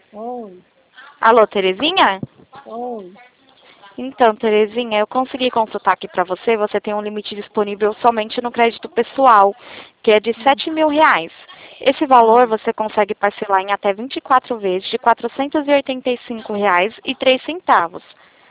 Oi, Alô, Terezinha? oi. Então, Terezinha, eu consegui consultar aqui para você. Você tem um limite disponível somente no crédito pessoal, que é de R$ 7.000. Esse valor Ah, você consegue parcelar em até 24 vezes de R$ 485,03.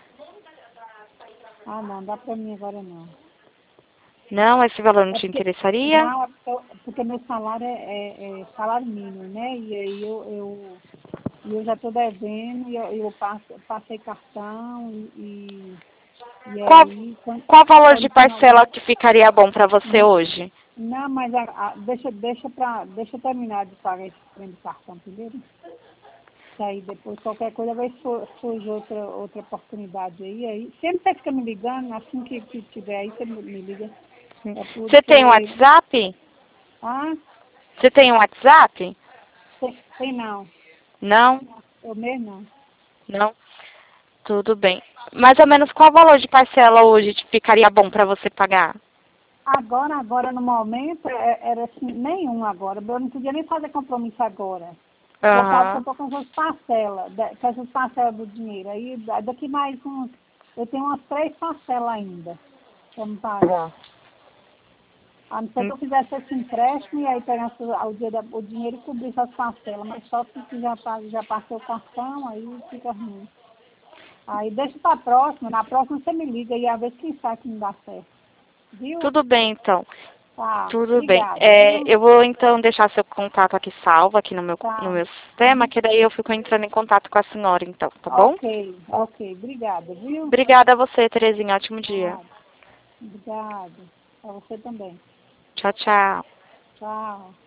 não, dá pra mim agora não. Não, esse valor não É te porque, interessaria? não, porque meu salário é salário mínimo, né? E aí eu já estou devendo, e eu passei cartão, e Qual, aí, qual valor de quando parcela finalizar. que ficaria bom para você hoje? Não, mas deixa eu terminar de pagar esse trem do cartão primeiro. Que aí depois, qualquer coisa, vai surgir outra oportunidade aí. Sempre você fica me ligando, assim que tiver aí, você me liga. É Você tem um porque. WhatsApp? Ah, Você tem um WhatsApp? tem não. Não? Eu mesmo não. Não? Tudo bem. Mais ou menos qual valor de parcela hoje te ficaria bom para você pagar? Agora no momento, era assim, nenhum agora. Eu não podia nem fazer compromisso agora. Por causa que eu Aham. estou com essas parcelas do dinheiro. Aí daqui mais uns. Eu tenho umas 3 parcelas ainda para me pagar. A não ser que Hum, eu fizesse esse empréstimo e aí pegasse o dinheiro e cobrisse as parcelas, mas só se já passou o cartão, aí fica ruim. Aí deixa para a próxima, na próxima você me liga e a ver quem sabe que não dá certo. Viu? Tudo bem, então. Tá, Tudo bem. obrigada, viu? Eu vou, então, deixar seu contato aqui salvo aqui no Tá. meu sistema, que daí eu fico entrando em contato com a senhora, então, tá bom? Ok, obrigada, viu? Obrigada a você, Terezinha. Ótimo dia. Tá, obrigada. Para você também. Tchau, tchau. Tchau.